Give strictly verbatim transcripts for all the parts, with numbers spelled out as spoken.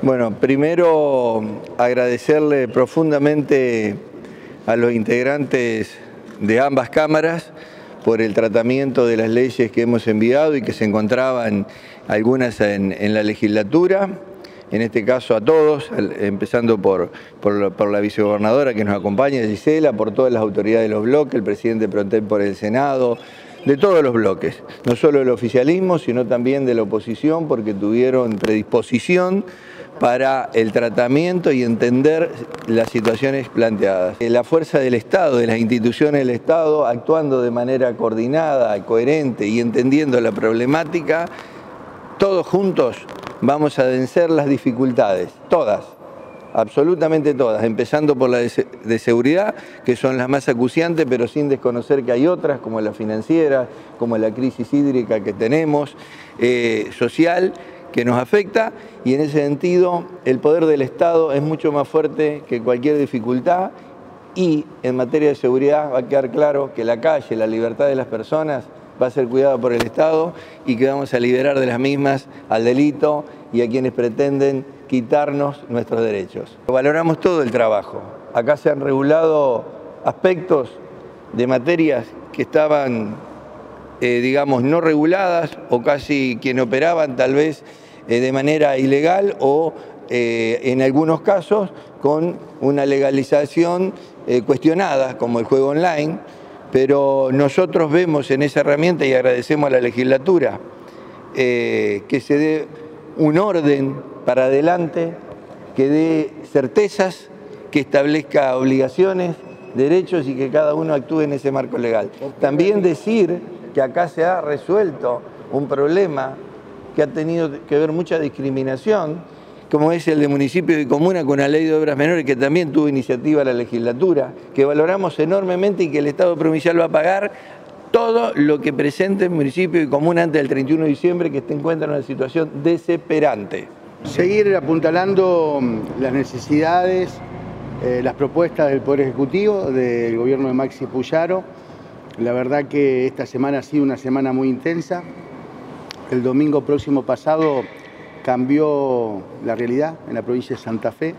Bueno, primero agradecerle profundamente a los integrantes de ambas cámaras por el tratamiento de las leyes que hemos enviado y que se encontraban algunas en, en la legislatura, en este caso a todos, empezando por, por, por la vicegobernadora que nos acompaña, Gisela, por todas las autoridades de los bloques, el presidente Protem por el Senado, de todos los bloques, no solo del oficialismo, sino también de la oposición, porque tuvieron predisposición para el tratamiento y entender las situaciones planteadas. La fuerza del Estado, de las instituciones del Estado, actuando de manera coordinada, coherente y entendiendo la problemática, todos juntos vamos a vencer las dificultades, todas, absolutamente todas, empezando por la de seguridad, que son las más acuciantes, pero sin desconocer que hay otras, como la financiera, como la crisis hídrica que tenemos, eh, social, que nos afecta, y en ese sentido el poder del Estado es mucho más fuerte que cualquier dificultad, y en materia de seguridad va a quedar claro que la calle, la libertad de las personas va a ser cuidada por el Estado y que vamos a liberar de las mismas al delito y a quienes pretenden quitarnos nuestros derechos. Valoramos todo el trabajo. Acá se han regulado aspectos de materias que estaban, eh, digamos, no reguladas o casi quien operaban tal vez eh, de manera ilegal o eh, en algunos casos con una legalización eh, cuestionada, como el juego online. Pero nosotros vemos en esa herramienta y agradecemos a la legislatura eh, que se dé un orden para adelante, que dé certezas, que establezca obligaciones, derechos y que cada uno actúe en ese marco legal. También decir que acá se ha resuelto un problema que ha tenido que ver mucha discriminación, como es el de municipio y comuna con la ley de obras menores, que también tuvo iniciativa la legislatura, que valoramos enormemente y que el Estado provincial va a pagar todo lo que presente el municipio y comuna antes del treinta y uno de diciembre, que se encuentra en una situación desesperante. Seguir apuntalando las necesidades, eh, las propuestas del Poder Ejecutivo, del gobierno de Maxi Puyaro. La verdad que esta semana ha sido una semana muy intensa. El domingo próximo pasado cambió la realidad en la provincia de Santa Fe.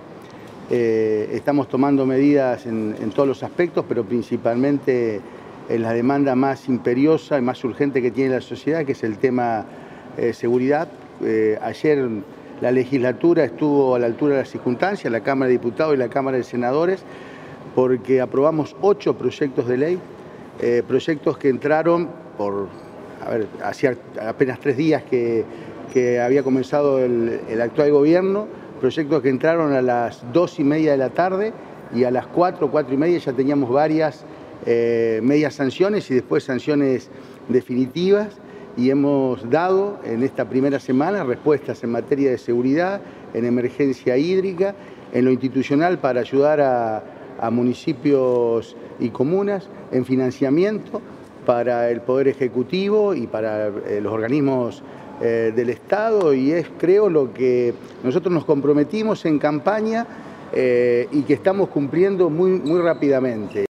Eh, estamos tomando medidas en, en todos los aspectos, pero principalmente en la demanda más imperiosa y más urgente que tiene la sociedad, que es el tema eh, seguridad. Eh, ayer la legislatura estuvo a la altura de las circunstancias, la Cámara de Diputados y la Cámara de Senadores, porque aprobamos ocho proyectos de ley, eh, proyectos que entraron por, a ver, hacía apenas tres días que que había comenzado el, el actual gobierno, proyectos que entraron a las dos y media de la tarde y a las cuatro, cuatro y media ya teníamos varias eh, medias sanciones y después sanciones definitivas, y hemos dado en esta primera semana respuestas en materia de seguridad, en emergencia hídrica, en lo institucional para ayudar a, a municipios y comunas, en financiamiento para el Poder Ejecutivo y para eh, los organismos Eh, del Estado, y es, creo, lo que nosotros nos comprometimos en campaña eh, y que estamos cumpliendo muy, muy rápidamente.